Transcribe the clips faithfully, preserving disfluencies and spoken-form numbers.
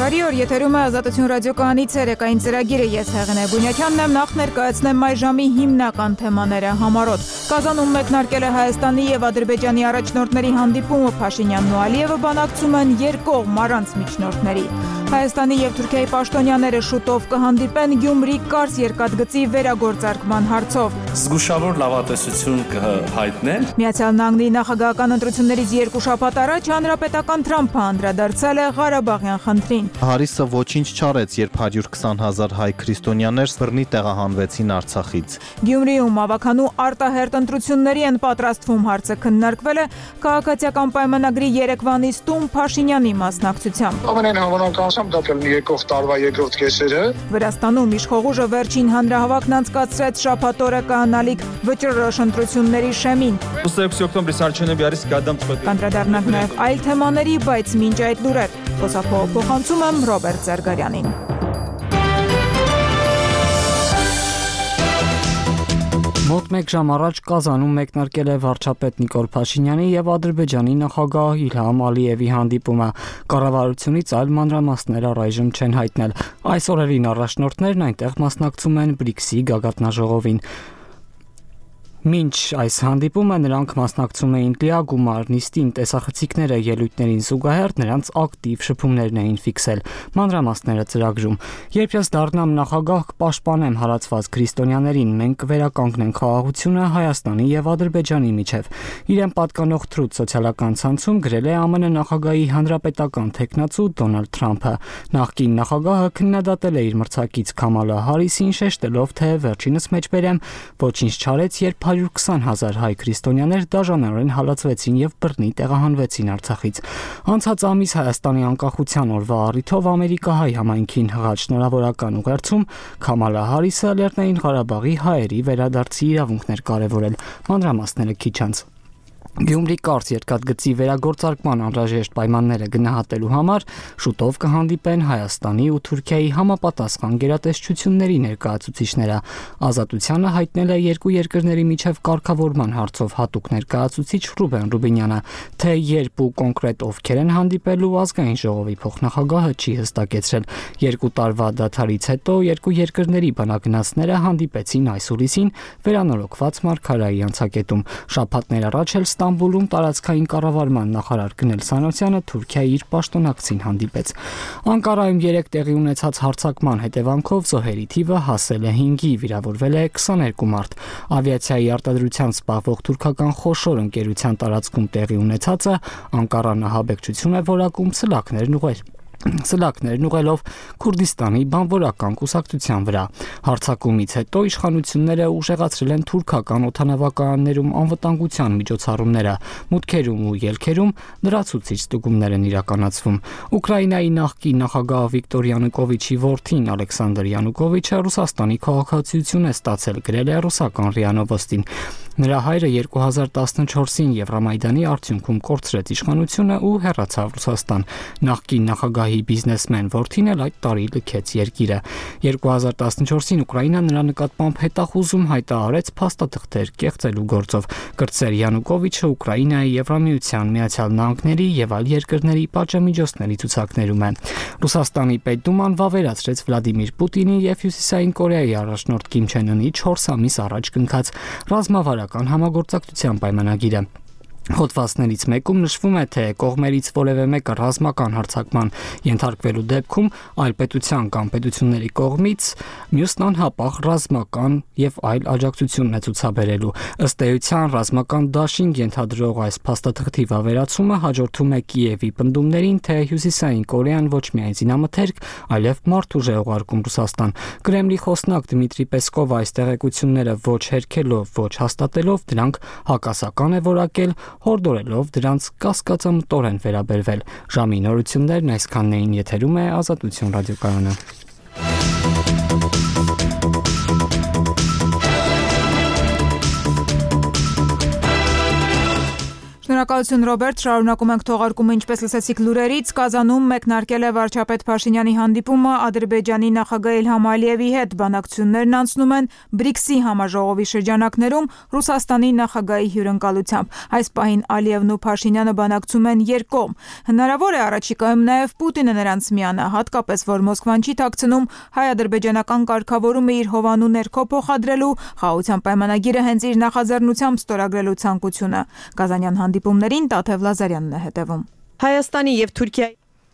Բարի օր, եթերում է Ազատություն ռադիոկայանի ցերեկային ծրագիրը, ես Հեղինե Բունյակյանն եմ, նախ ներկայացնեմ այ ժամի հիմնական թեմաները համառոտ։ Կազանում մեկնարկել է Հայաստանի եւ Ադրբեջանի առաջնորդների հանդիպումը, Փաշինյանն ու Ալիևը բանակցում են երկկողմ առանց միջնորդների։ Հայաստանի եւ Թուրքիայի պաշտոնյաները շուտով կհանդիպեն Գյումրի-Կարս երկաթգծի վերագործարկման հարցով։ Զգուշավոր լավատեսություն կհայտնեն։ Միացյալ Նահանգների նախագահական ընտրություններից երկու շաբաթ առաջ հանրապետական Թրամփը անդրադարձել է Ղարաբաղյան խնդրին։ Հարիսը ոչինչ չարեց, երբ հարյուր քսան հազար հայ քրիստոնյաներ բռնի տեղահանվեցին Արցախից։ Գյումրիում ավականու արտահերտ ընտրությունների են պատրաստվում հարցը քննարկվել է քաղաքացիական պայմանագրի երեկվա նիստում Փաշինյանի մասնակցությամբ։ Ամենայն հավանականությամբ դա կլինի եկող տարվա երկրորդ կեսերը։ Վրաստանում իշխողուժը վերջին հանրահավաքն անցկացրեց շաբաթ օրը կայանալիք վճռորոշ ընտրությունների շեմին։ Կանդրադառնանք նաև այլ թեմաների, բայց մինչ այդ լուրեր խոսափողը փոխանցում եմ Ռոբերտ Զարգարյանին։ Մոտ մեկ ժամ առաջ Կազանում մեկնարկել է վարչապետ Նիկոլ Փաշինյանի եւ Ադրբեջանի նախագահ Իլհամ Ալիևի հանդիպումը։ Կառավարությունից այլ մանրամասներ առայժմ չեն հայտնել։ Այս օրերին առաջնորդներն այնտեղ մասնակցում են բրիքսի գագաթնաժողովին։ Մինչ այս հանդիպումը նրանք մասնակցում էին լիագումար նիստին, տեսախցիկները ելույթներին զուգահեռ նրանց ակտիվ շփումներն էին ֆիքսել։ Մանրամասները ծրագրում։ Երբ ես դառնամ նախագահ, կպաշտպանեմ հարացված քրիստոնյաներին, մենք կվերականգնենք խաղաղությունը Հայաստանի եւ Ադրբեջանի միջեւ։ Իրեն պատկանող թրուց սոցիալական ցանցում գրել է ԱՄՆ նախագահի հանրապետական թեկնածու Դոնալդ Թրամփը։ Նախկին նախագահը քննադատել է իր մրցակից Քամալա Հարիսին, շեշտելով, թե վերջինս մեջբերեմ ոչինչ չարեց, երբ հարյուր քսան հազար հայ քրիստոնյաներ դաժանորեն հալածվեցին եւ բռնի տեղահանվեցին Արցախից։ Անցած ամիս Հայաստանի անկախության օրվա առիթով ամերիկահայ համայնքին հղած շնորհավորական ուղերձում Քամալա Հարիսը Լեռնային Ղարաբաղի հայերի վերադարձի իրավունքներ կարևորել։ Մանրամասները քիչ անց։ Գյումրի-Կարս երկաթգծի վերագործարկման անհրաժեշտ պայմանները գնահատելու համար շուտով կհանդիպեն Հայաստանի ու Թուրքիայի համապատասխան գերատեսչությունների ներկայացուցիչները։ Ազատությանը հայտնել է երկու երկրների միջև կարգավորման հարցով հատուկ ներկայացուցիչ Ռուբեն Ռուբինյանը, թե երբ ու կոնկրետ ովքեր են հանդիպելու Ազգային ժողովի փոխնախագահը չի հստակեցրել։ Երկու տարվա դադարից հետո երկու երկրների բանագնացները հանդիպեցին այս հուլիսին վերանորոգված մարգարայի անցակետում։ Շաբաթներ առաջ էլ Ստամբուլում տարածքային կառավարման նախարար Գնել Սանոսյանը Թուրքիայի իր պաշտոնակցին հանդիպեց։ Անկարայում երեք տեղի ունեցած հարձակման հետևանքով զոհերի թիվը հասել է հինգի, վիրավորվել է քսաներկու մարդ։ Ավիացիայի արտադրությամբ զբաղվող թուրքական խոշոր ընկերության տարածքում տեղի ունեցածը Անկարան ահաբեկչություն է որակում սլաքներն ուղղել։ Սլաքներն ուղղելով Քուրդիստանի բանվորական կուսակցության վրա։ Հարձակումից հետո իշխանությունները ուժեղացրել են թուրքական օդանավակայաններում անվտանգության միջոցառումները, մուտքերում ու ելքերում լրացուցիչ ստուգումներ են իրականացվում։ Ուկրաինայի նախկին նախագահ Վիկտոր Յանուկովիչի որդին Ալեքսանդր Յանուկովիչը Ռուսաստանի քաղաքացիություն է ստացել, գրել է ռուսական ՌԻԱ Նովոստին։ Նրա հայրը երկու հազար տասնչորսին Եվրամայդանի արդյունքում կորցրեց իշխանությունը ու հեռացավ Ռուսաստան։ Նախկին նախագահի բիզնեսմեն որդին էլ այդ տարի լքեց երկիրը։ երկու հազար տասնչորսին Ուկրաինան նրա նկատմամբ հետախուզում հայտարարեց փաստաթղթեր կեղծելու գործով։ Կրտսեր Յանուկովիչը Ուկրաինայի, Եվրամիության, Միացյալ Նահանգների եւ այլ երկրների պատժամիջոցների ցուցակներում է։ Ռուսաստանի Պետդուման վավերացրեց Վլադիմիր Պուտինի եւ Հյուսիսային Կորեայի առաջնորդ Կիմ Չեն Ընի չորս ամիս առաջ կնքած ռազմավարական համագործակցության պայմանագիրը։ Հոդվածներից մեկում նշվում է, թե կողմերից որևէ մեկը ռազմական հարձակման ենթարկվելու դեպքում այլ պետության կամ պետությունների կողմից մյուսն անհապաղ ռազմական եւ այլ աջակցությունն է ցուցաբերելու։ Ըստ էության ռազմական դաշինք ենթադրող այս փաստաթղթի վավերացումը հաջորդում է Կիևի պնդումներին, թե Հյուսիսային Կորեան ոչ միայն զինամթերք, այլև մարդուժ է ուղարկում Ռուսաստան։ Կրեմլի խոսնակ Դմիտրի Պեսկովը այս տեղեկությունները ոչ հերքելով, ոչ հաստատելով դրանք հակասական է որակել, հորդորելով դրանց կասկածամտորեն վերաբերվել։ Ժամի նորություններն այսքանն էին, եթերում է Ազատություն ռադիոկայանը։ Շնորհակալ Շնորհակալություն Ռոբերտ, շարունակում ենք թողարկումը, ինչպես լսեցիք լուրերից, Կազանում մեկնարկել է վարչապետ Փաշինյանի հանդիպումը Ադրբեջանի նախագահ Իլհամ Ալիևի հետ։ Բանակցություններն անցնում են բրիքսի համաժողովի շրջանակներում Ռուսաստանի նախագահի հյուրընկալությամբ։ Այս պահին Ալիևն ու Փաշինյանը բանակցում են երկկողմ։ Հնարավոր է առաջիկայում նաև Պուտինը նրանց միանա, հատկապես որ Մոսկվան չի թաքցնում հայ-ադրբեջանական կարգավորումը իր հովանու ներքո փոխադրելու, խաղաղության պայմանագիրը հենց իր նախաձեռնությամբ ստորագրելու ցանկությունը։ Կազանյան հանդիպումներին Տաթև Լազարյանն է հետևում։ Հայաստանի եւ Թուրքիայի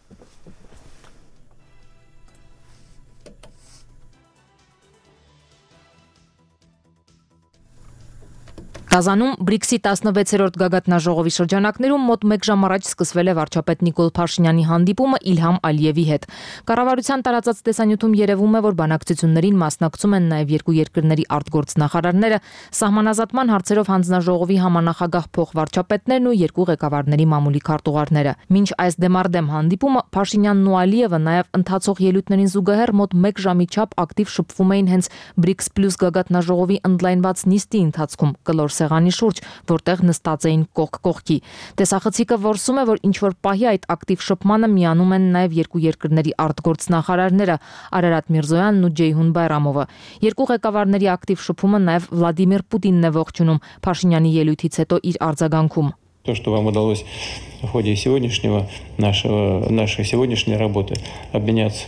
Կազանում բրիքսի տասնվեցերորդ գագաթնաժողովի շրջանակներում մոտ մեկ ժամ առաջ սկսվել է վարչապետ Նիկոլ Փաշինյանի հանդիպումը Իլհամ Ալիևի հետ։ Կառավարության տարածած տեսանյութում երևում է, որ բանակցություններին մասնակցում են նաև երկու երկրների արտգործնախարարները, սահմանազատման հարցերով հանձնաժողովի համանախագահ փոխվարչապետներն ու երկու ղեկավարների մամուլի քարտուղարները։ Մինչ այս դեմարդեմ հանդիպումը Փաշինյանն ու Ալիևը նաև ընթացող ելույթներին զուգահեռ մոտ մեկ ժամի չափ ակտիվ շփվում էին հենց բրիքս պլյուս գագաթնաժողովի ընդլայնված նիստի ընթացքում կլոր սեղանի շուրջ, որտեղ նստած էին կողք կողքի։ Տեսախցիկը որսում է, որ ինչ որ պահի այդ ակտիվ շփմանը միանում են նաև երկու երկրների արտգործնախարարները Արարատ Միրզոյանն ու Ջեյհուն Բայրամովը։ Երկու ղեկավարների ակտիվ շփումը նաև Վլադիմիր Պուտինն է ողջունում Փաշինյանի ելույթից հետո իր արձագանքում։ То, что вам удалось в ходе сегодняшнего нашего, нашей сегодняшней работы обменяться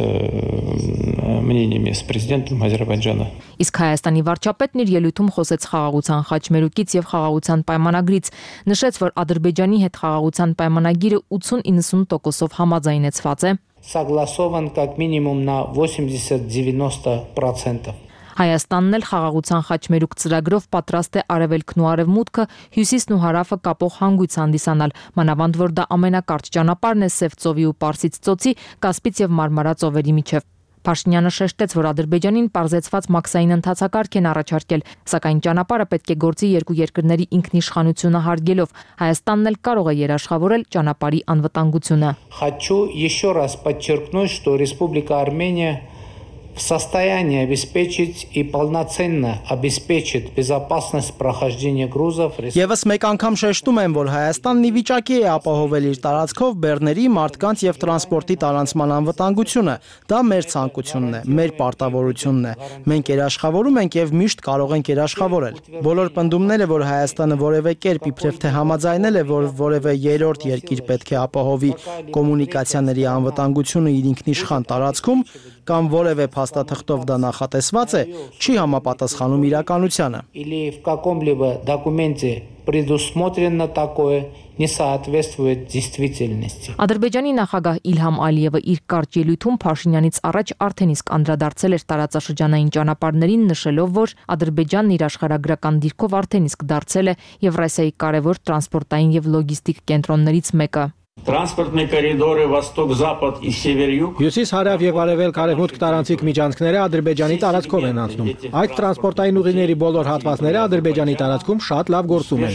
мнениями с президентом Азербайджана. Իսկ Հայաստանի վարչապետն իր ելույթում խոսեց խաղաղության խաչմերուկից եւ խաղաղության պայմանագրից, նշեց, որ Ադրբեջանի հետ խաղաղության պայմանագիրը ութ-իննսուն տոկոսով համաձայնեցված է, согласован как минимум на восемьдесят-девяносто процентов. Հայաստանն էլ խաղաղության խաչմերուկ ծրագրով պատրաստ է արևելքն ու արևմուտքը, հյուսիսն ու հարավը կապող հանգույց հանդիսանալ, մանավանդ որ դա ամենակարճ ճանապարհն է Սև ծովի ու Պարսից ծոցի, Կասպից եւ Մարմարա ծովերի միջև։ Փաշինյանը շեշտեց, որ Ադրբեջանին պարզեցված մաքսային ընթացակարգ են առաջարկել, սակայն ճանապարհը պետք է գործի երկու երկրների ինքնիշխանությունը հարգելով։ Հայաստանն էլ կարող է երաշխավորել ճանապարհի անվտանգությունը։ Хочу еще раз подчеркнуть, что Республика Армения в состоянии обеспечить и полноценно обеспечить безопасность прохождения грузов. Եվս մեկ անգամ շեշտում եմ, որ Հայաստանն ի վիճակի է ապահովել իր տարածքով բեռների, մարդկանց եւ տրանսպորտի տարանցման անվտանգությունը։ Դա մեր ցանկությունն է, մեր պարտավորությունն է։ Մենք երաշխավորում ենք եւ միշտ կարող ենք երաշխավորել։ Բոլոր պնդումները, որ Հայաստանը որևէ կերպ իբրև թե համաձայնել է, որ որևէ երրորդ երկիր պետք է ապահովի կոմունիկացիաների անվտանգությունը իր ինքնիշխան տարածքում, կամ որևէ փաստաթղթով դա նախատեսված է, չի համապատասխանում իրականությանը։ Или в каком-либо документе предусмотрено такое, не соответствует действительности. Ադրբեջանի նախագահ Իլհամ Ալիևը իր կարճ ելույթում Փաշինյանից առաջ արդեն իսկ անդրադարձել էր տարածաշրջանային ճանապարհներին, նշելով, որ Ադրբեջանն իր աշխարհագրական դիրքով արդեն իսկ դարձել է Եվրասիայի կարևոր տրանսպորտային եւ լոգիստիկ կենտրոններից մեկը։ Տրանսպորտные коридоры восток-запад и север-юг. Հյուսիս-հարավ եւ արևելք-արևմուտք տարանցիկ միջանցքները Ադրբեջանի տարածքով են անցնում։ Այդ տրանսպորտային ուղիների բոլոր հատվածները Ադրբեջանի տարածքում շատ լավ գործում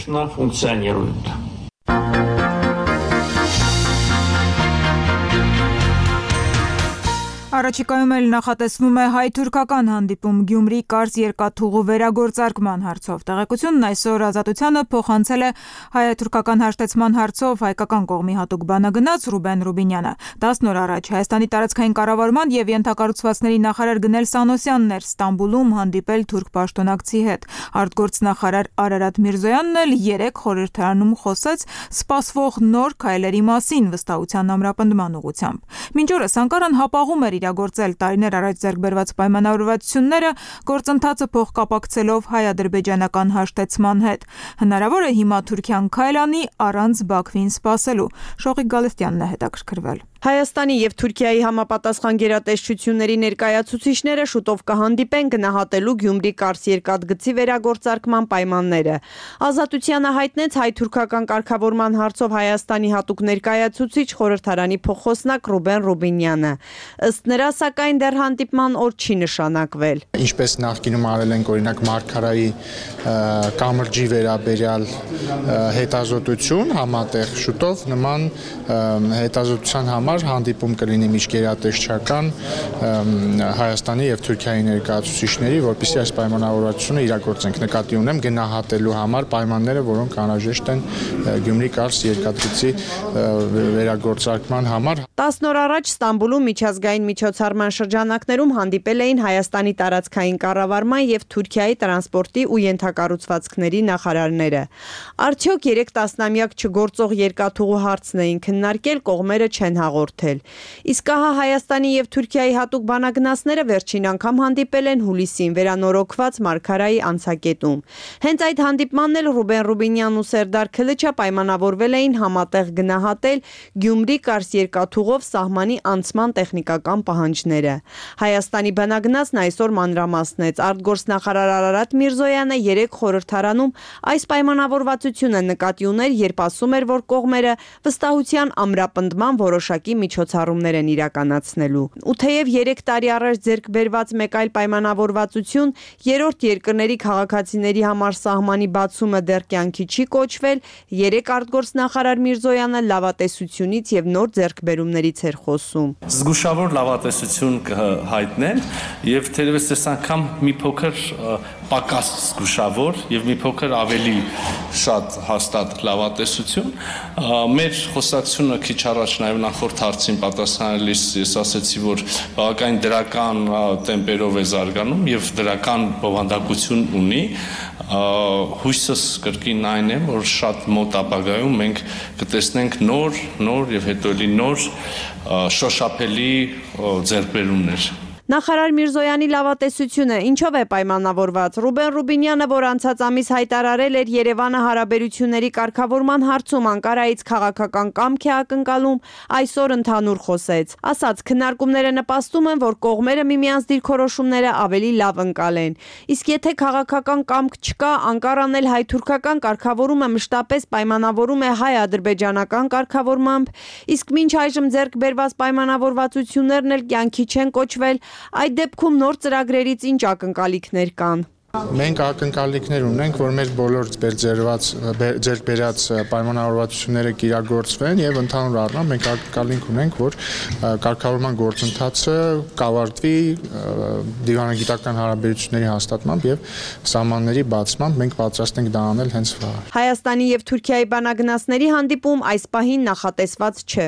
են։ Առաջիկայում էլ նախատեսվում է հայ-թուրքական հանդիպում Գյումրի կարճ երկաթուղու վերագործարկման հարցով։ Տեղեկությունն այսօր Ազատությանը փոխանցել է հայ-թուրքական հաշտեցման հարցով հայկական կողմի հատուկ բանագնաց Ռուբեն Ռուբինյանը։ տասն օր առաջ Հայաստանի տարածքային կառավարման եւ ենթակառուցվածքների նախարար Գնել Սանոսյանն էր Ստամբուլում հանդիպել թուրք պաշտոնակցի հետ։ Արտգործնախարար Արարատ Միրզոյանն էլ երեք խորհրդարանում խոսեց սպասվող նոր քայլերի մասին վստահության ամրապնդման ուղղությամբ։ Մինչ օրս Անկարան հապաղում էր իրագործել տարիներ առաջ ձեռք բերված պայմանավորվածությունները, գործընթացը փոխկապակցելով հայ-ադրբեջանական հաշտեցման հետ։ Հնարավոր է հիմա Թուրքիան քայլ անի առանց Բաքվին սպասելու։ Շողիկ Գալստյանն է հետաքրքրվել։ Հայաստանի եւ Թուրքիայի համապատասխան գերատեսչությունների ներկայացուցիչները շուտով կհանդիպեն գնահատելու Գյումրի կարճ երկաթգծի վերագործարկման պայմանները։ Ազատությանը հայտնեց հայ-թուրքական կարգավորման հարցով Հայաստանի հատուկ ներկայացուցիչ խորհրդարանի փոխոսնակ Ռուբեն Ռուբինյանը։ Ըստ նրա, սակայն դեռ հանդիպման օր չի նշանակվել։ Ինչպես նախկինում արել ենք օրինակ Մարգարայի կամրջի վերաբերյալ հետազոտություն, համատեղ շուտով նման հետազոտության համար համար հանդիպում կլինի միջգերատեսչական Հայաստանի եւ Թուրքիայի ներկայացուցիչների, որպեսզի այս պայմանավորվածությունը իրագործենք։ Նկատի ունեմ գնահատելու համար պայմանները, որոնք անհրաժեշտ են Գյումրի-Կարս երկաթգծի վերագործարկման համար։ տասն օր առաջ Ստամբուլում միջազգային միջոցառման շրջանակներում հանդիպել էին Հայաստանի տարածքային կառավարման եւ Թուրքիայի տրանսպորտի ու ենթակառուցվածքների նախարարները։ Արդյոք երեք տասնամյակ չգործող երկաթուղու հարցն էին քննարկել, կողմերը չեն հաղորդել։ Իսկ ահա Հայաստանի եւ Թուրքիայի հատուկ բանագնացները վերջին անգամ հանդիպել են հուլիսին վերանորոգված Մարգարայի անցակետում։ Հենց այդ հանդիպմանն էլ Ռուբեն Ռուբինյանն ու Սերդար Քլիչը պայմանավորվել էին համատեղ գնահատել Գյումրի-Կարս երկաթուղով սահմանի անցման տեխնիկական պահանջները։ Հայաստանի բանագնացն այսօր մանրամասնեց։ Արտգործնախարար Արարատ Միրզոյանը երեք խորհրդարանում այս պայմանավորվածությունը նկատի ուներ, երբ ասում էր, որ կողմերը վստահության ամրապնդման որոշակի միջոցառումներ են իրականացնելու։ Ու թեև երեք տարի առաջ ձեռք բերված մեկ այլ պայմանավորվածություն երրորդ երկրների քաղաքացիների համար սահմանի բացումը դեռ կյանքի չի կոչվել, երեք արտգործնախարար Միրզոյանը լավատեսությունից եւ նոր ձեռքբերումներից էր խոսում։ Զգուշավոր լավատեսություն կհայտնեն եւ թերևս այս անգամ մի փոքր պակաս զգուշավոր եւ մի փոքր ավելի շատ հաստատ լավատեսություն։ Մեր խոսակցությունը քիչ առաջ նաեւ նախորդ հարցին պատասխանելիս ես ասացի, որ բավականին դրական տեմպերով է զարգանում եւ դրական բովանդակություն ունի։ Հույսս կրկին այն է, որ շատ մոտ ապագայում մենք կտեսնենք նոր, նոր եւ հետո էլի նոր շոշափելի ձեռքբերումներ։ Նախարար Միրզոյանի լավատեսությունը ինչով է պայմանավորված։ Ռուբեն Ռուբինյանը, որ անցած ամիս հայտարարել էր Երևանը հարաբերությունների կարգավորման հարցում Անկարայից քաղաքական կամք է ակնկալում, այսօր ընդհանուր խոսեց։ Ասաց, քննարկումները նպաստում են, որ կողմերը միմյանց դիրքորոշումները ավելի լավ ընկալեն։ Իսկ եթե քաղաքական կամք չկա, Անկարան էլ հայ-թուրքական կարգավորումը մշտապես պայմանավորում է հայ-ադրբեջանական կարգավորմամբ, իսկ մինչ այժմ ձեռք բերված պայմանավորվածություններն էլ կյանքի չեն կոչվել, այդ դեպքում նոր ծրագրերից ինչ ակնկալիքներ կան։ Մենք ակնկալիքներ ունենք, որ մեր բոլոր ձեռք բերած պայմանավորվածությունները կիրագործվեն եւ ընդհանուր առմամբ մենք ակնկալիք ունենք, որ կարգավորման գործընթացը կավարտվի դիվանագիտական հարաբերությունների հաստատմամբ եւ սահմանների բացմամբ։ Մենք պատրաստ ենք դա անել հենց վաղ։ Հայաստանի եւ Թուրքիայի բանագնացների հանդիպում այս պահին նախատեսված չէ։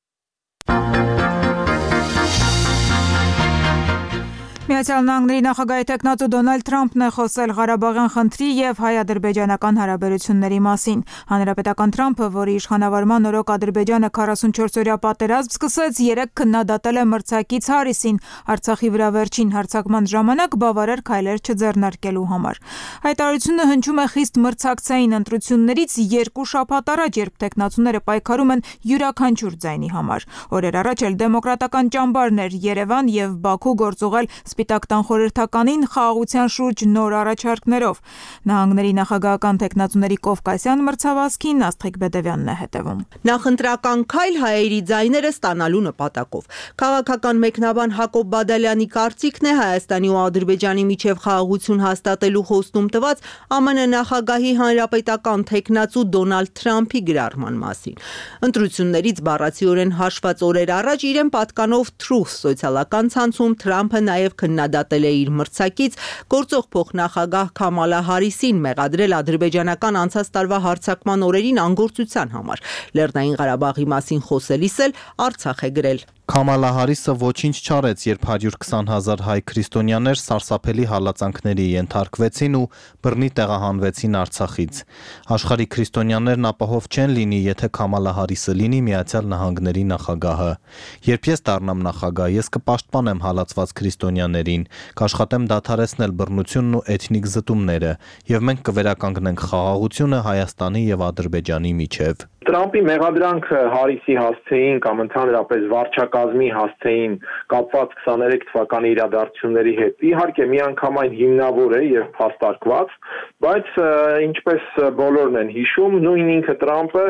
Միացյալ Նահանգների նախագահի տեխնատու Դոնալդ Թրամփն է խոսել Ղարաբաղյան խնդրի եւ հայ-ադրբեջանական հարաբերությունների մասին։ Հանրապետական Թրամփը, որի իշխանավարման օրոք Ադրբեջանը քառասունչորս-օրյա պատերազմ սկսեց, երեք քննադատել է մրցակից Հարիսին Արցախի վրա վերջին հարձակման ժամանակ բավարար քայլեր չձեռնարկելու համար։ Հայտարարությունը հնչում է խիստ մրցակցային ընտրություններից երկու շաբաթ առաջ, երբ տեխնատուները պայքարում են յուրաքանչյուր ձայնի համար։ Օրեր առաջ էլ դեմոկրատական ճամբարն էր Երևան եւ Բաքու գործուղել Սպիտակ տան խորհրդականին խաղաղության շուրջ նոր առաջարկներով։ Նահանգների նախագահական տեխնատուների Կովկասյան մրցավազքին Աստղիկ Բեդևյանն է հետևում։ Նախընտրական քայլ հայերի ձայները ստանալու նպատակով։ Քաղաքական մեկնաբան Հակոբ Բադալյանի կարծիքն է Հայաստանի ու Ադրբեջանի միջև խաղաղություն հաստատելու խոստում տված ԱՄՆ նախագահի հանրապետական տեխնատու Դոնալդ Թրամփի գրառման մասին։ Ընտրություններից բառացիորեն հաշված օրեր առաջ իրեն պատկանով Truth սոցիալական ցանցում Թրամփը նաև քննադատել է իր մրցակից գործող փոխնախագահ Քամալա Հարիսին, մեղադրել ադրբեջանական անցած տարվա հարձակման օրերին անգործության համար։ Լեռնային Ղարաբաղի մասին խոսելիս էլ Արցախ է գրել։ Քամալա Հարիսը ոչինչ չարեց, երբ հարյուր քսան հազար հայ քրիստոնյաներ սարսափելի հալածանքների ենթարկվեցին ու բռնի տեղահանվեցին Արցախից։ Աշխարհի քրիստոնյաներն ապահով չեն լինի, եթե Քամալա Հարիսը լինի Միացյալ Նահանգների նախագահը։ Երբ ես դառնամ նախագահ, ես կպաշտպանեմ հալածված քրիստոնյաներին, կաշխատեմ դադարեցնել բռնությունն ու էթնիկ զտումները, եւ մենք կվերականգնենք խաղաղությունը Հայաստանի եւ Ադրբեջանի միջև։ Տրամփի մեղադրանքը Հարիսի հասցեին կամ ընդհանրապես վարչակազմի հասցեին կապված քսաներեք թվականի իրադարձությունների հետ իհարկե միանգամայն հիմնավոր է եւ փաստարկված, բայց ինչպես բոլորն են հիշում, նույն ինքը Տրամփը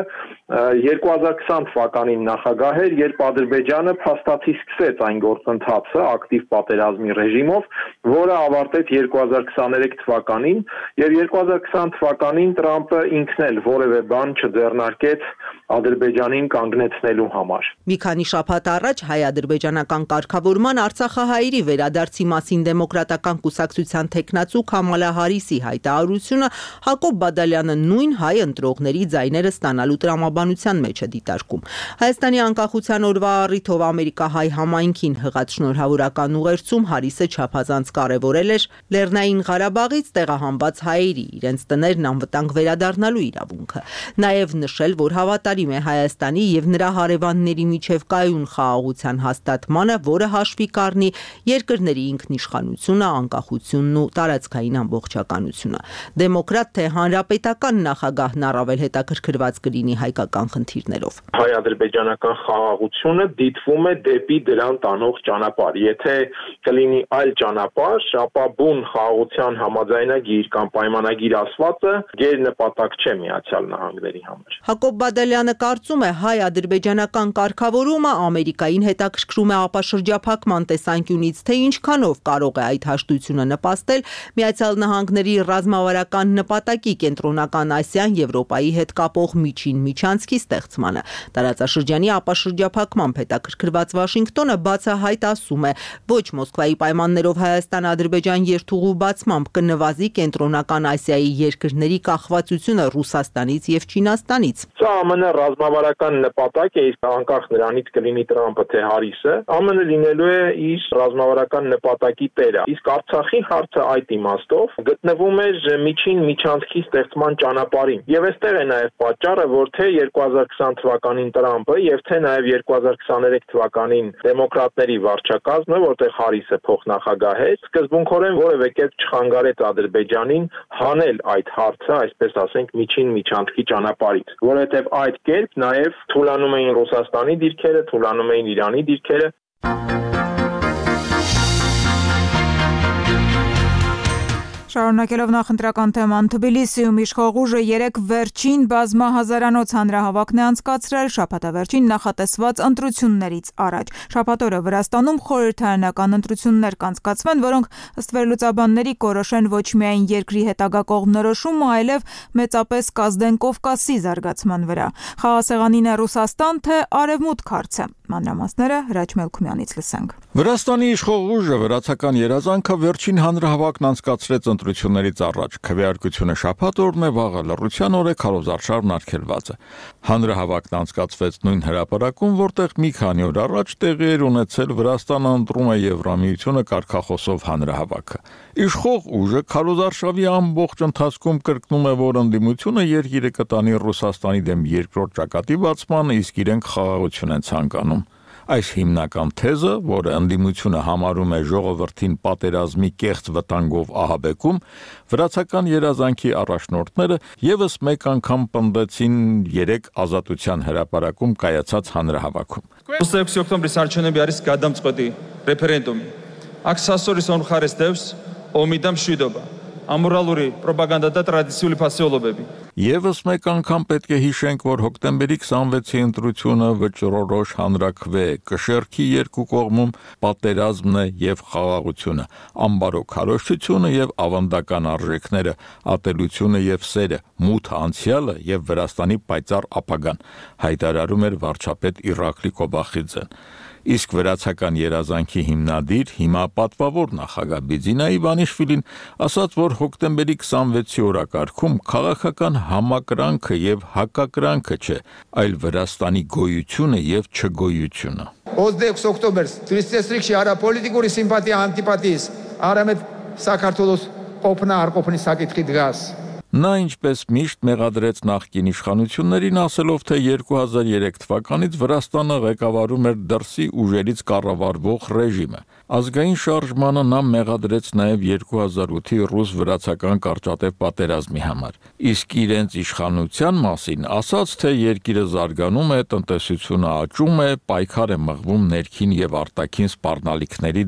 երկու հազար քսան թվականին նախագահ էր, երբ Ադրբեջանը փաստացի սկսեց այն գործընթացը ակտիվ պատերազմի ռեժիմով, որը ավարտեց երկու հազար քսաներեք թվականին, եւ երկու հազար քսան թվականին Տրամպը ինքն էլ որևէ բան չձեռնարկեց Ադրբեջանին կանգնեցնելու համար։ Մի քանի շաբաթ առաջ հայ-ադրբեջանական կարգավորման Արցախահայերի վերադարձի մասին դեմոկրատական կուսակցության թեկնածու Քամալա Հարիսի հայտարարությունը Հակոբ Բադալյանը նույն հայ ընտրողների ձայները ստանալու տրամաբանության մեջ է դիտարկում։ Հայաստանի անկախության օրվա առիթով ամերիկահայ համայնքին հղած շնորհավորական ուղերձում Հարիսը չափազանց կարևորել էր Լեռնային Ղարաբաղից տեղահանված հայերի իրենց տներն անվտանգ վերադառնալու իրավունքը։ Նաև նշել, որ հավատարիմ է Հայաստանի եւ նրա հարևանների միջև կայուն խաղաղության հաստատմանը, որը հաշվի կառնի երկրների ինքնիշխանությունը, անկախությունն ու տարածքային ամբողջականությունը։ Դեմոկրատ թե հանրապետական նախագահն առավել հետաքրքրված կլինի հայկական խնդիրներով։ Հայ-ադրբեջանական խաղաղությունը դիտվում է դեպի դրան տանող ճանապարհ։ Եթե կլինի այլ ճանապարհ, ապա բուն խաղաղության համաձայնագիր կամ պայմանագիր ասվածը գերնպատակ չէ Միացյալ Նահանգների համար։ Հակոբ Բադալյանը կարծում է հայ-ադրբեջանական կարգավորումը Ամերիկային հետաքրքրում է ապաշրջափակման տեսանկյունից, թե ինչքանով կարող է այդ հաշտությունը նպաստել Միացյալ Նահանգների ռազմավարական նպատակի Կենտրոնական Ասիան Եվրոպայի հետ կապող միջին միջանցքի ստեղծմանը։ Տարածաշրջանի ապաշրջափակմամբ հետաքրքրված Վաշինգտոնը բացահայտ ասում է, ոչ Մոսկվայի պայմաններով Հայաստան-Ադրբեջան երթուղու բացմամբ կնվազի Կենտրոնական Ասիայի երկրների կախվածությունը Ռուսաստանից եւ Չինաստանից։ Սա ԱՄՆ ռազմավարական նպատակ է, իսկ անկախ նրանից կլինի Տրամպը թե Հարիսը, ԱՄՆ լինելու է իր ռազմավարական նպատակի տերը։ Իսկ Արցախի հարցը այդ իմաստով գտնվում է միջին միջանցքի ստեղծման ճանապարհին։ Եվ այստեղ է նաև պատճառը, որ թե երկու հազար քսան թվականին Տրամպը եւ թե նաև երկու հազար քսաներեք թվականին դեմոկրատների վարչակազմը, որտեղ Հարիսը փոխնախագահ էր, սկզբունքորեն որևէ կերպ չխանգարեց Ադրբեջանին հանել այդ հարցը, այսպես ասենք, միջին միջանցքի ճանապարհից, որովհետև այդ կերպ նաև թուլանում էին Ռուսաստանի դիրքերը, թուլանում էին Իրանի դիրքերը։ Շարունակելով նախընտրական թեման, Թբիլիսիում իշխող ուժը երեք վերջին բազմահազարանոց հանրահավաքն է անցկացրել շաբաթավերջին նախատեսված ընտրություններից առաջ։ Շաբաթ օրը Վրաստանում խորհրդարանական ընտրություններ կանցկացվեն, որոնք ըստ վերլուծաբանների կորոշեն ոչ միայն երկրի հետագա կողմնորոշումը, այլև մեծապես կազդեն Կովկասի զարգացման վրա։ Խաղաղասեղանին է Ռուսաստան թե Արևմուտք հարցը։ Մանրամասները Հրաչ Մելքումյանից լսենք։ Վրաստանի իշխող ուժը վրացական երազանքը վերջին հանրահավաքն անցկացրեց ընտրություններից առաջ։ Քվեարկությունը շաբաթ օրն է, վաղը լռության օր է, քարոզարշավն արգելված է։ Հանրահավաքն անցկացվեց նույն հրապարակում, որտեղ մի քանի օր առաջ տեղի էր ունեցել Վրաստանը ընտրում է Եվրամիությունը կարգախոսով հանրահավաքը։ Իշխող ուժը քարոզարշավի ամբողջ ընթացքում կրկնում է, որ ընդդիմությունը երկիրը կտանի Ռուսաստանի դեմ երկրորդ ճակատի բացմանը, իսկ իրենք խաղաղություն են ցանկանում։ Այս հիմնական թեզը, որը ընդդիմությունը համարում է ժողովրդին պատերազմի կեղծ վտանգով ահաբեկում, վրացական երազանքի առաջնորդները եւս մեկ անգամ պնդեցին երեք ազատության հրապարակում կայացած հանրահավաքում։ ութսունութ օկտոբრის արჩევნები არის გადამწყვეტი რეფერენდუმი. აქ სასწორის ორმხარეს დევს ომი და მშვიდობა. ամորալուրի պրոպագանդա და տրադիցիոն փասեոլոբები։ Եվս մեկ անգամ պետք է հիշենք, որ հոկտեմբերի քսանվեցի ընտրությունը վճռորոշ հանրաքվե է, կշեռքի երկու կողմում պատերազմն է եւ խաղաղությունը, ամբարոք քարոզչությունը եւ ավանդական արժեքները, ատելությունը եւ սերը, մութ անցյալը եւ Վրաստանի պայծառ ապագան, հայտարարում էր վարչապետ Իրակլի Կոբախիձեն։ Իսկ վրացական երազանքի հիմնադիր, հիմա պատվավոր նախագահ Բիձինա Իվանիշվիլին ասաց, որ հոկտեմբերի քսանվեցի օրակարգում քաղաքական համակրանքը եւ հակակրանքը չէ, այլ Վրաստանի գոյությունը եւ չգոյությունը։ ութսունութ օկտոբերს Թրիստեսրիքշի արա պոլիտիկուրի սիմպատիա անտիպատիս արամետ Սակարտոլոս կոփնա արկոփնի սակիթի դգաս։ Նա ինչպես միշտ մեղադրեց նախկին իշխանություններին, ասելով, թե երկու հազար երեք թվականից Վրաստանը ղեկավարում էր դրսի ուժերից կառավարվող ռեժիմը։ Ազգային շարժմանը նա մեղադրեց նաև երկու հազար ութի ռուս-վրացական կարճատև պատերազմի համար։ Իսկ իրենց իշխանության մասին ասաց, թե երկիրը զարգանում է, տնտեսությունը աճում է, պայքար է մղվում ներքին եւ արտաքին սպառնալիքների դեմ։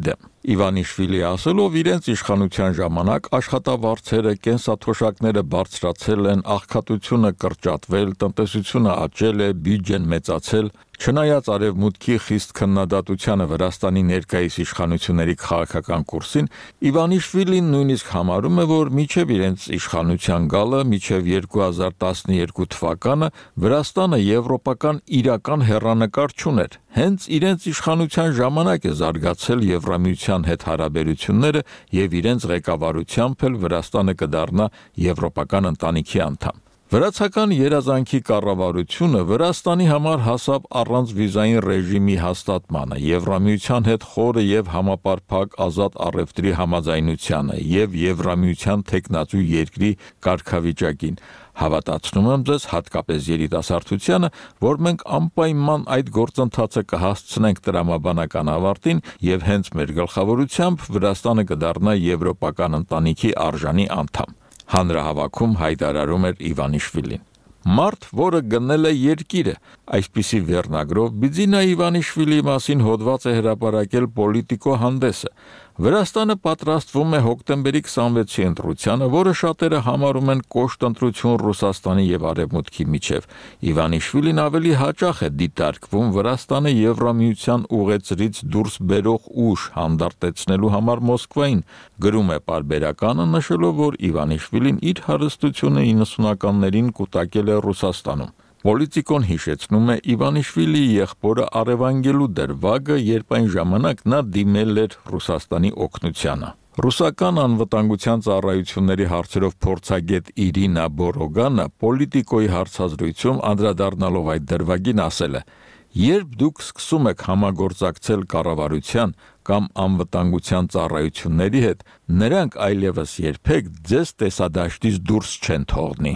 Իվանիշվիլի ասելով իրենց իշխանության ժամանակ աշխատավարձերը, կենսաթոշակները բարձրացել են, աղքատությունը կրճատվել, տնտեսությունը աճել է, բյուջեն մեծացել, չնայած արևմուտքի խիստ քննադատությանը Վրաստանի ներկայիս իշխանությունների քաղաքական կուրսին, Իվանիշվիլին նույնիսկ համարում է, որ մինչև իրենց իշխանության գալը, մինչև երկու հազար տասնյոթ թվականը Վրաստանը եվրոպական իրական հեռանկար չուներ։ Հենց իրենց իշխանության ժամանակ է զարգացել Եվրամիության հետ հարաբերությունները եւ իրենց ղեկավարությամբ էլ Վրաստանը կդառնա եվրոպական ընտանիքի անդամ։ Վրացական երազանքի կառավարությունը Վրաստանի համար հասավ առանց վիզային ռեժիմի հաստատմանը, Եվրամիության հետ խորը եւ համապարփակ ազատ առևտրի համաձայնությանը եւ Եվրամիության տեխնացու երկրի կարգավիճակին։ Հավատացնում եմ ձեզ, հատկապես երիտասարդությանը, որ մենք անպայման այդ գործընթացը կհասցնենք տրամաբանական ավարտին եւ հենց մեր գլխավորությամբ Վրաստանը կդառնա եվրոպական ընտանիքի արժանի անդամ։ Հանրահավաքում հայտարարում էր Իվանիշվիլին։ Մարդ, որը գնել է երկիրը, այսպիսի վերնագրով Բիձինա Իվանիշվիլի մասին հոդված է հրապարակել Պոլիտիկո հանդեսը։ Վրաստանը պատրաստվում է հոկտեմբերի քսանվեցի ընտրությանը, որը շատերը համարում են կոշտ ընտրություն Ռուսաստանի եւ Արևմուտքի միջև։ Իվանիշվիլին ավելի հաճախ է դիտարկվում Վրաստանը Եվրամիության ուղեցրից դուրս բերող ուժ հանդարտեցնելու համար Մոսկվային, գրում է պարբերականը, նշելով, որ Իվանիշվիլին իր հարստությունը իննսունականներին կուտակել է Ռուսաստանում։ Պոլիտիկոն հիշեցնում է Իվանիշվիլիի եղբորը առևանգելու դրվագը, երբ այն ժամանակ նա դիմել էր Ռուսաստանի օգնությանը։ Ռուսական անվտանգության ծառայությունների հարցերով փորձագետ Իրինա Բորոգանը Պոլիտիկոյի հարցազրույցում անդրադառնալով այդ դրվագին ասել է. Երբ դուք սկսում եք համագործակցել կառավարության կամ անվտանգության ծառայությունների հետ, նրանք այլևս երբեք ձեզ տեսադաշտից դուրս չեն թողնի։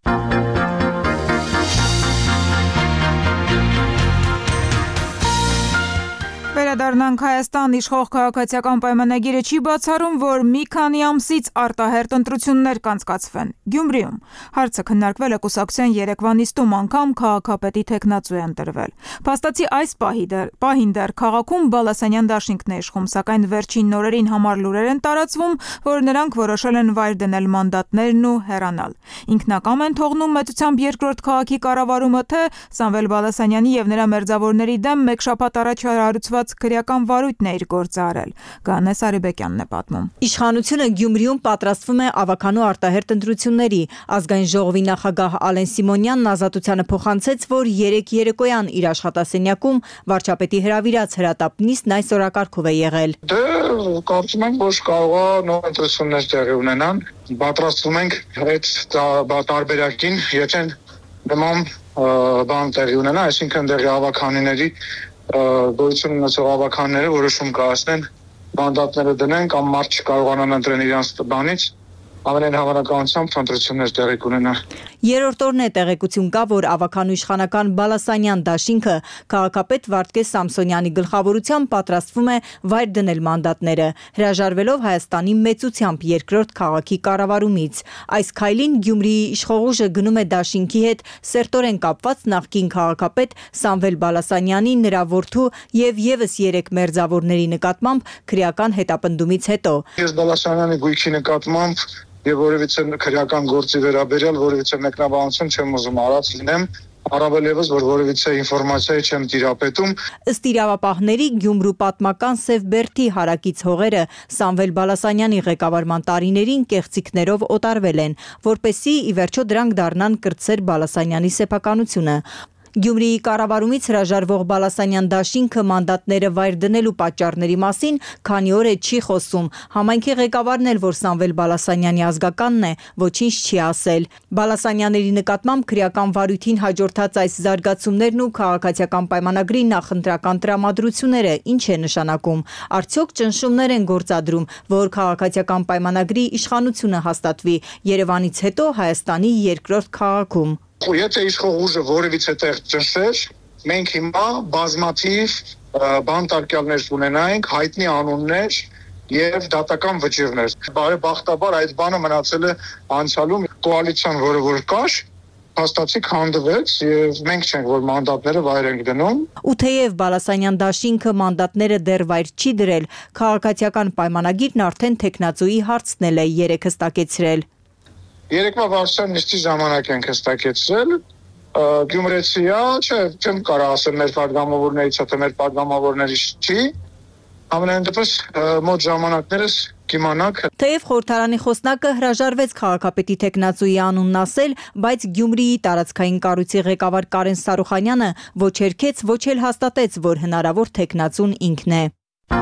Վերադառնանք Հայաստան, իշխող քաղաքացիական պայմանագիրը չի բացառում, որ մի քանի ամսից արտահերթ ընտրություններ կանցկացվեն Գյումրիում։ Հարցը քննարկվել է կուսակցության երեկվա նիստում, անգամ քաղաքապետի տեխնացու է ընտրվել։ Փաստացի այս պահին դեռ քաղաքում Բալասանյան դաշինքն է իշխում, սակայն վերջին նորերին համար լուրեր են տարածվում, որ նրանք որոշել են վայր դնել մանդատներն ու հեռանալ։ Ինքնակամ են թողնում մեծությամբ երկրորդ քաղաքի կառավարումը, թե Սամվել Բալասանյանի եւ նրա մերձավորների դեմ մեկ շաբաթ առաջ հարուցված քրեական վարույթն է իր գործը արել։ Գանե Սարիբեկյանն է պատմում։ Իշխանությունը Գյումրիում պատրաստվում է ավականու արտահերթ ընտրությունների։ Ազգային ժողովի նախագահ Ալեն Սիմոնյանն Ազատությանը փոխանցեց, որ երեք երեկոյան իր աշխատասենյակում վարչապետի հրավիրած հրատապ նիստն այս օրակարգով է եղել։ Դե կարծում եմ, որ կարող է նոր ընտրություններ տեղի ունենան։ Պատրաստվում ենք այդ տարբերակին, եթե նման բան տեղի ունենա, այսինքն դեղի ավականիների գոյություն ունեցող ավականները որոշում կայացնեն, մանդատները դնեն կամ մարդ չկարողանան ընտրեն իրենց բանից, ամենայն հավանականությամբ ընտրություններ տեղի կունենան։ Երրորդ օրն է տեղեկություն կա, որ ավականու իշխանական Բալասանյան դաշինքը քաղաքապետ Վարդգես Սամսոնյանի գլխավորությամբ պատրաստվում է վայր դնել մանդատները, հրաժարվելով Հայաստանի մեծությամբ երկրորդ քաղաքի կառավարումից։ Այս քայլին Գյումրիի իշխող ուժը գնում է դաշինքի հետ սերտորեն կապված նախկին քաղաքապետ Սամվել Բալասանյանի, նրա որդու եւ եւս երեք մերձավորների նկատմամբ քրեական հետապնդումից հետո։ Ես Բալասանյանի գույքի նկատմամբ եւ որևիցե քրեական գործի վերաբերյալ որևիցե մեկնաբանություն չեմ ուզում արած լինեմ, առավել եւս որ որևիցե ինֆորմացիա չեմ տիրապետում։ Ըստ իրավապահների Գյումրու պատմական Սև Բերդի հարակից հողերը Սամվել Բալասանյանի ղեկավարման տարիներին կեղծիքներով օտարվել են, որպեսզի ի վերջո դրանք դառնան կրտսեր Բալասանյանի սեփականությունը։ Գյումրիի կառավարումից հրաժարվող Բալասանյան դաշինքը մանդատները վայր դնելու պատճառների մասին քանի օր է չի խոսում։ Համայնքի ղեկավարն էլ, որ Սամվել Բալասանյանի ազգականն է, ոչինչ չի ասել։ Բալասանյանների նկատմամբ քրեական վարույթին հաջորդած այս զարգացումներն ու քաղաքացիական պայմանագրի նախընտրական տրամադրությունները ինչ է նշանակում։ Արդյոք ճնշումներ են գործադրում, որ քաղաքացիական պայմանագրի իշխանությունը հաստատվի Երևանից հետո Հայաստանի երկրորդ քաղաքում։ Եթե իշխող ուժը որևիցե տեղ ճնշեր, մենք հիմա բազմաթիվ բանտարկյալներ ունենայինք, հայտնի անուններ եւ դատական վճիռներ։ Բարեբախտաբար այդ բանը մնացել է անցյալում, կոալիցիան, որը որ կար, հաստատիկ հանդվեց եւ մենք չենք որ մանդատները վայր ենք դնում։ Ու թեև Բալասանյան դաշինքը մանդատները դեռ վայր չի դրել, քաղաքացիական պայմանագիրն արդեն տեխնացուի հարցնել է երեք հստակեցրել։ Երեկվա վարչության նիստի ժամանակ ենք հստակեցրել։ Գյումրեցիա, չէ, չեմ կարող ասել մեր падգամավորներից, թե մեր падգամավորներից չի։ Ամենայն դեպս մոտ ժամանակներս կիմանաք։ Թեև խորհրդարանի խոսնակը հրաժարվեց քաղաքապետի տեխնացուի անունն ասել, բայց Գյումրիի տարածքային կառույցի ղեկավար Կարեն Սարուխանյանը ոչ երգեց, ոչ էլ հաստատեց, որ հնարավոր տեխնացուն ինքն է։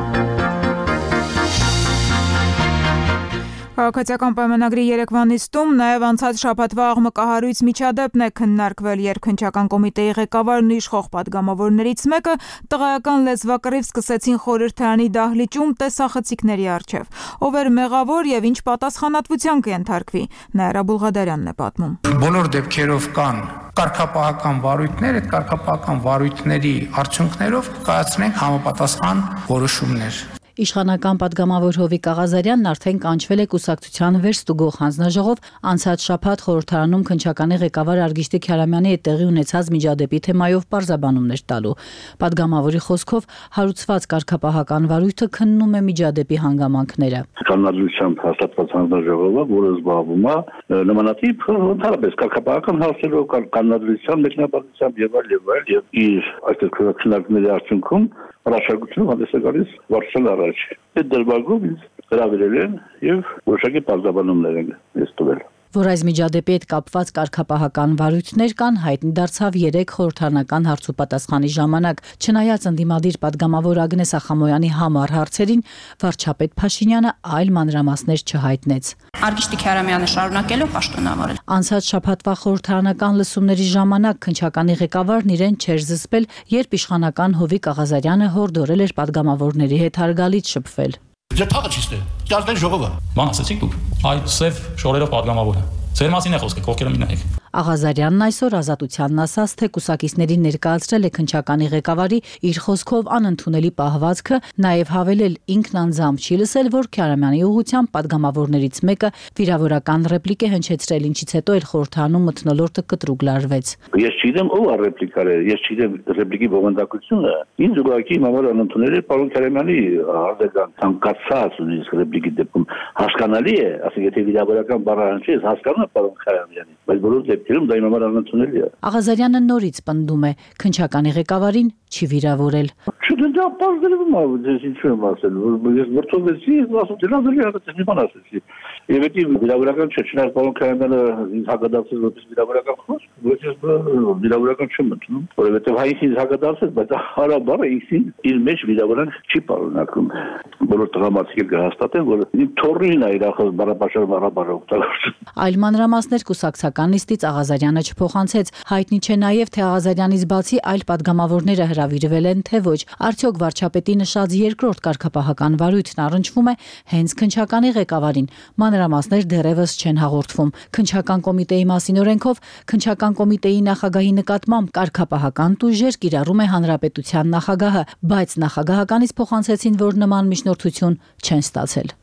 Քաղաքացիական պայմանագրի երեկվա նիստում նաև անցած շաբաթվա աղմկահարույց միջադեպն է քննարկվել, երբ քննչական կոմիտեի ղեկավարն ու իշխող падգամավորներից մեկը տղայական լեզվակռիվ սկսեցին խորհրդարանի դահլիճում տեսախցիկների առջև։ Ով էր մեղավոր եւ ինչ պատասխանատվության կենթարկվի, Նաիրա Բուլղադարյանն է պատմում։ Բոլոր դեպքերով կան կարգապահական վարույթներ, այդ կարգապահական վարույթների արդյունքներով կայացնենք համապատասխան որոշումներ։ Իշխանական падգամավոր Հովիկ Աղազարյանն արդեն կանչվել է կուսակցության վերստուգող հանձնաժողով անցած շաբաթ խորհրդարանում քննչականի ղեկավար Արգիշտի Քյարամյանի հետ տեղի ունեցած միջադեպի թեմայով պարզաբանումներ տալու։ Падգամավորի խոսքով հարուցված կարգապահական վարույթը քննում է միջադեպի հանգամանքները։ Կանոնադրությամբ հաստատված հանձնաժողովը, որը զբաղվում է նմանատիպ ընդհանրապես կարգապահական հարցերով, կանոնադրությամբ, մեկնաբանությամբ եւ այլ եւ այլ եւ իր այստեղ քննարկումների արդյունքում Ռաշագությունում հանդես է գալիս վարչության առաջ։ Այդ դրվագով ինձ հրավիրել են եւ որոշակի պարզաբանումներ են ես տվել։ Որ այս միջադեպի հետ կապված կարգապահական վարույթներ կան, հայտնի դարձավ երեք խորհրդարանական հարցուպատասխանի ժամանակ։ Չնայած ընդդիմադիր падգամավոր Ագնես Ախամոյանի համառ հարցերին, վարչապետ Փաշինյանը այլ մանրամասներ չհայտնեց։ Արգիշտի Քյարամյանը շարունակելով պաշտոնավորել։ Անցած շաբաթվա խորհրդարանական լսումների ժամանակ քննչականի ղեկավարն իրեն չէր զսպել, երբ իշխանական Հովիկ Աղազարյանը հորդորել էր падգամավորների հետ հարգալից շփվել։ Ձեր թաղը ճիշտ է, ճարտեն ժողովը։ Ման ասեցիք դուք, այդ սև շորերով падգամավորը։ Ձեր մասին է խոսքը, կողքերը մի նայեք։ Աղազարյանն այսօր Ազատությանն ասաց, թե կուսակիցներին ներկայացրել է քննչականի ղեկավարի իր խոսքով անընդունելի պահվածքը, նաև հավելել ինքն անձամբ չի լսել, որ Քյարամյանի ուղղությամբ падգամավորներից մեկը վիրավորական ռեպլիկ է հնչեցրել, ինչից հետո էլ խորհրդարանում մթնոլորտը կտրուկ լարվեց։ Ես չգիտեմ ով է ռեպլիկարը, ես չգիտեմ ռեպլիկի բովանդակությունը։ Ինձ ուղղակի համար անընդունել է պարոն Քյարամյանի արդեն ցանկացած նույնիսկ ռեպլիկի դեպքում հասկանալի է, ասենք եթե վիրավորական բառը հնչի, հասկանում եմ պարոն Քյարամյանին, բայց բոլոր դեպքերում դա իմանալ անընդունելի է։ Աղազարյանը նորից պնդում է, քննչականի ղեկավարին չի վիրավորել։ Չդե պարզվում է, ես ինչ եմ ասել, որ ես մրցովեցի, ես ասում եմ, դրանց հատած մի բան ասեցի։ Եվ դա վիրավորական չէ, չնայած պարոն Քյարամյանը ինձ հակադարձել որպես վիրավորական խոսք, ոչ ես վիրավորական չեմ ընդունում, որովհետև հայից ինձ հակադարձել, բայց հարաբարը ինքնին իր մեջ վիրավորանք չի պարունակում։ Բոլոր տղամարդիկ կհաստատեն, որ իմ թորին է իր ախոս բարապաշար բարաբարը օգտագործում։ Այլ մանրամասներ կուսակցական նիստից Աղազարյանը չփոխանցեց, հայտնի չէ նաև թե Աղազարյանից բացի այլ падգամավորները հրավիրվել են, թե ոչ։ Արդյոք վարչապետի նշած երկրորդ կարգապահական վարույթն առնչվում է հենց քննչականի ղեկավարին։ Մանրամասներ դեռևս չեն հաղորդվում։ Քննչական կոմիտեի մասին օրենքով քննչական կոմիտեի նախագահի նկատմամբ կարգապահական տուժեր կիրառում է հանրապետության նախագահը, բայց նախագահականից փոխանցեցին, որ նման միջնորդություն չեն ստացել։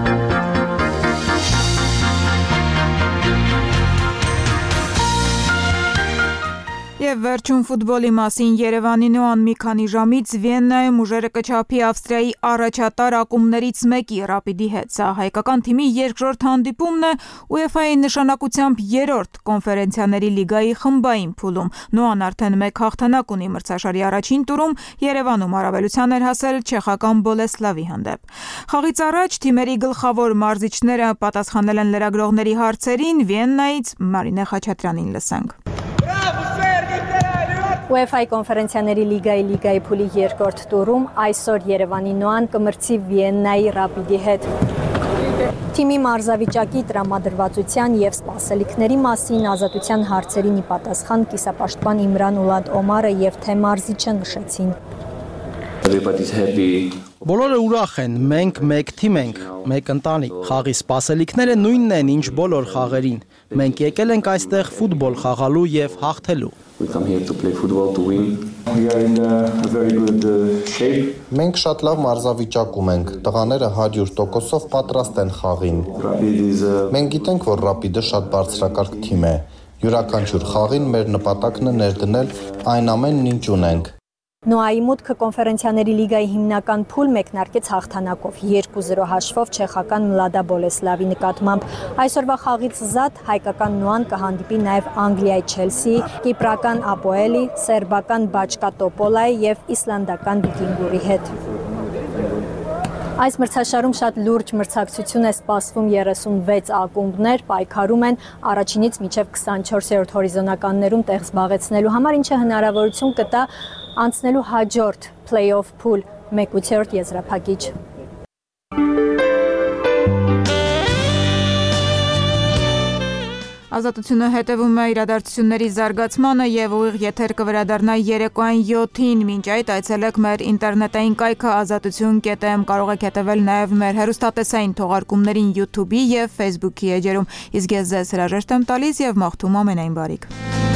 Եվ վերջում ֆուտբոլի մասին Երևանի նոան մի քանի ժամից Վիեննայում ուժերը կչափի Ավստրիայի առաջատար ակումբներից մեկի Ռապիդի հետ։ Սա հայկական թիմի երկրորդ հանդիպումն է ՈՒԵՖԱ-ի նշանակությամբ երրորդ կոնֆերենցիաների լիգայի խմբային փուլում։ Նոան արդեն մեկ հաղթանակ ունի մրցաշարի առաջին տուրում, Երևանում առավելության էր հասել չեխական Բոլեսլավի հանդեպ։ Խաղից առաջ թիմերի գլխավոր մարզիչները պատասխանել են լրագրողների հարցերին, Վիեննայից Մարինե Խաչատրյանին լսենք։ ՈՒԵՖԱ-ի կոնֆերենցիաների լիգայի լիգայի փուլի երկրորդ տուրում այսօր Երևանի նոան կմրցի Վիեննայի Ռապիդի հետ։ Թիմի մարզավիճակի, տրամադրվածության եւ սպասելիքների մասին Ազատության հարցերին ի պատասխան կիսապաշտպան Իմրան Ուլադ Օմարը եւ թե մարզիչը նշեցին։ Բոլորը ուրախ են, մենք մեկ թիմ ենք, մեկ ընտանիք։ Խաղի սպասելիքները նույնն են, ինչ բոլոր խաղերին։ Մենք եկել ենք այստեղ ֆուտբոլ խաղալու եւ հաղթելու։ Մենք շատ լավ մարզավիճակում ենք, տղաները հարյուր տոկոսով պատրաստ են խաղին։ Մենք գիտենք, որ Ռապիդը շատ բարձրակարգ թիմ է։ Յուրաքանչյուր խաղին մեր նպատակն է ներդնել այն ամենն, ինչ ունենք։ Նոայի մուտքը կոնֆերենցիաների լիգայի հիմնական փուլ մեկնարկեց հաղթանակով երկու զրո հաշվով չեխական Մլադա Բոլեսլավի նկատմամբ։ Այսօրվա խաղից զատ հայկական Նոան կհանդիպի նաև Անգլիայի Չելսիի, կիպրական Ապոելի, սերբական Բաչկա Տոպոլայի եւ իսլանդական Վիկինգուրի հետ։ Այս մրցաշարում շատ լուրջ մրցակցություն է սպասվում երեսունվեց ակումբներ պայքարում են առաջինից մինչև քսանչորսերորդ հորիզոնականներում տեղ զբաղեցնելու համար, ինչը հնարավորություն կտա անցնելու հաջորդ play-off pool մեկութերորդ եզրափակիչ։ Ազատությունը հետևում է իրադարձությունների զարգացմանը եւ ուղիղ եթեր կվերադառնա երեկոյան յոթին, մինչ այդ այցելեք մեր ինտերնետային կայքը ազատություն կետ եմ, կարող եք հետևել նաեւ մեր հեռուստատեսային թողարկումներին YouTube-ի եւ Facebook-ի էջերում, իսկ ես ձեզ հրաժեշտ եմ տալիս եւ մաղթում ամենայն բարիք։